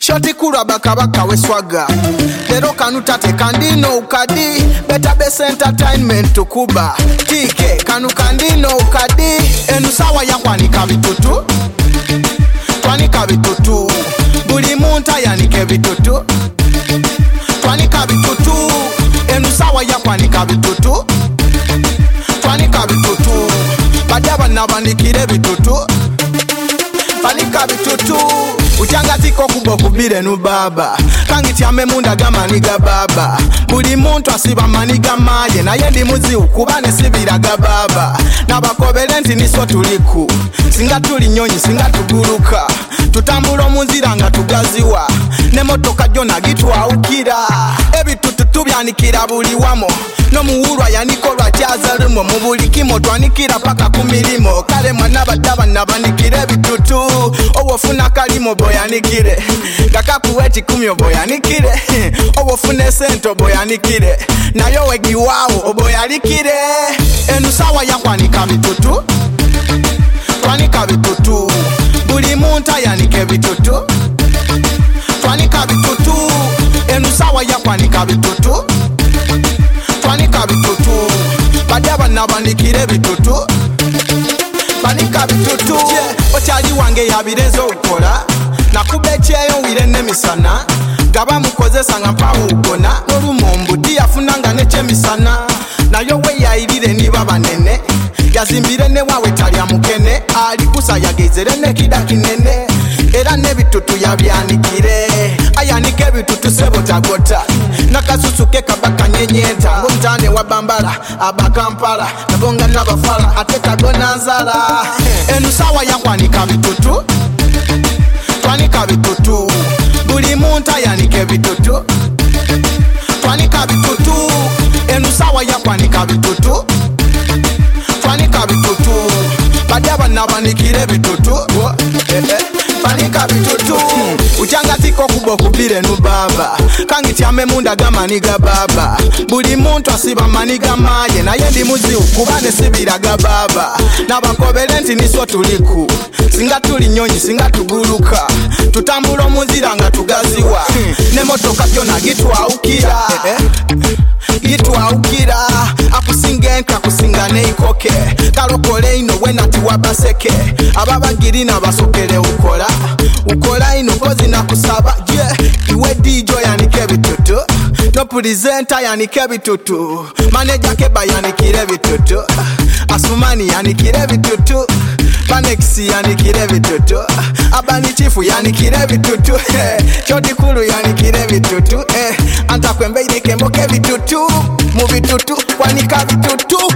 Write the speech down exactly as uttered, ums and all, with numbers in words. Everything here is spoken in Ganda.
Shoti kura bakabaka we swaga Lero kanuta te kandino ukadi Betabase entertainment tukuba Tike kanu kandino ukadi Enusawa ya kwanika bitutu Kwanika bitutu Buli munta yanike bitutu Kwanika bitutu Enusawa ya kwanika bitutu Kwanika bitutu Badaba nabanikire bitutu Kwanika bitutu Uchanga tiko kubo kubire nu baba Kangiti ame munda gama niga baba Buli muntu asiba maniga maje Na yendi muzi ukubane sibira gababa Nabakobelenti niso tuliku Singa tuli nyonyi singa tuguruka Tutambulo muzira nga tugaziwa Nemotoka jona gitu aukira Ebi tututubyanikira buli wamo No muurwa yanikolwa chazalimo Mubuli kimo twanikira paka kumilimo Kale mwana daba nabanikire bitutu Owofuna kalimo boyanikire Gakakuweti kumyo boyanikire Owofune sento boyanikire Nayo wegi wawo oboyalikire Enusawa ya kwanika bitutu Kwanika bitutu Buli munta yanike bitutu Kwanika bitutu Enusawa ya kwanika bitutu Kwanika bitutu Badaba nabanikire bitutu Kwanika bitutu yeah. Ochali wange yabirezo ukola Nakubecheyo wirene misana Gaba mukozesa nga mpawu ugona Nolumombu diyafunanga neche misana Nayo we yairire niba banene Yazimbire ne wawe talya mukene Alikusa yagezere ne kida kinene Era ne bitutu yabyanikire Ayanike bitutu sebo tagota Nakasusuke kabaka nyenyeta Ngomtane wa bambala abakampala Nabonga nabafala ateka gonazala Enusawa ya kwanika bitutu Kwanika bitutu Buli munta yanike bitutu Kwanika bitutu Enusawa ya kwanika bitutu Kwanika bitutu Badaba nabanikire bitutu eh, eh. Kwanika bitutu Uchanga tiko kubo kubire nu baba Kangiti ame munda gama niga baba Buli muntu asiba maniga maje Na yendi muzi ukubane sibira gababa Nabakobelenti niso tuliku Singa tuli nyonyi singa tuguruka Tutambulo muzira nga tugaziwa Nemotoka jona gitu aukira Gitu aukira Akusinge nka kusinga neikoke Kalokole ino wenati wabaseke Ababagiri na basokele ukola Ukola ino kozi na kusaba yeah. Iwe dijo yanike bitutu No presenter yanike bitutu Manager keba yanikire bitutu Asumani yanikire bitutu Banexi yanikire bitutu Abani chifu yanikire bitutu Chodi kulu yanikire bitutu eh. Anta kwembe idike mboke bitutu Mubitutu kwanika bitutu